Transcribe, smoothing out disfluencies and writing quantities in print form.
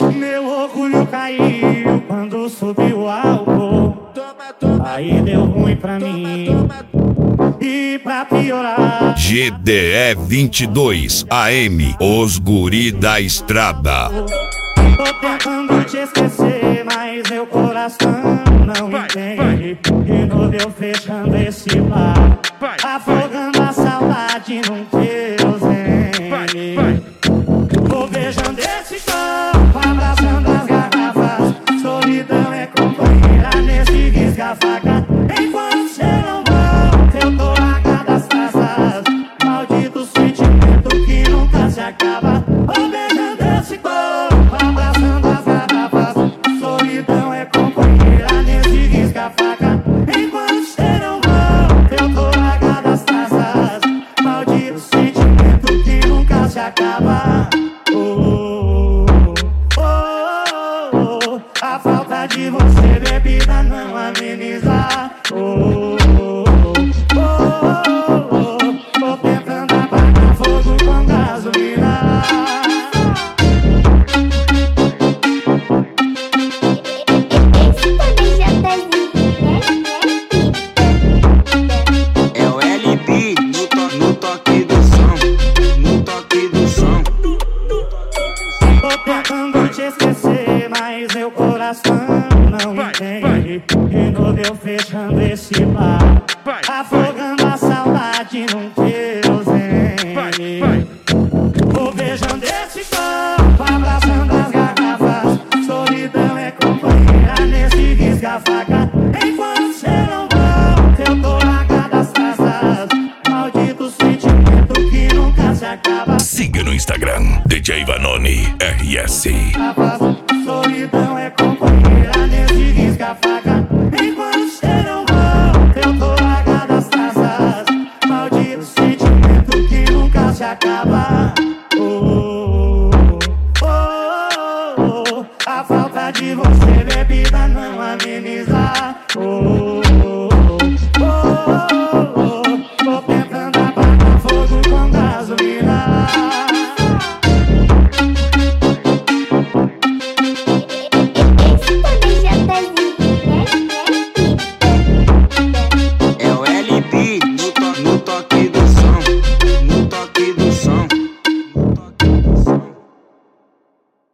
Meu orgulho caiu quando subiu o álcool. Aí deu ruim pra mim. E pra piorar, GDE 22 AM, os guri da estrada. tô tentando te esquecer, mas meu coração não entende. E no eu fechando esse bar, afogando a saudade num querosene. Vou beijando esse copo, abraçando as garrafas. Solidão é companheira nesse risca-faca. Enquanto cê não volta, eu tô largado as taças. Maldito sentimento que nunca se acaba. Vou beijando esse copo, abraçando as garrafas. Solidão é companheira nesse risca-faca. Enquanto cê não volta, eu tô largado as taças. Maldito sentimento que nunca se acaba. A falta de você, bebida, não ameniza. Tô tentando apagar fogo com gasolina. É o LB no toque do som, no toque do som. Tô tentando te esquecer, mas meu coração não entende. De novo eu fechando esse bar, afogando a saudade num querosene. Vou beijando esse copo, abraçando as garrafas. Solidão é companheira nesse risca-faca. Enquanto cê não volta, eu tô largado as taças. Maldito sentimento que nunca se acaba. Siga no Instagram, DJ Vanoni RS. Solidão é companheira nesse risca-faca. Enquanto cê não volta, eu tô largado as taças. Maldito sentimento que nunca se acaba.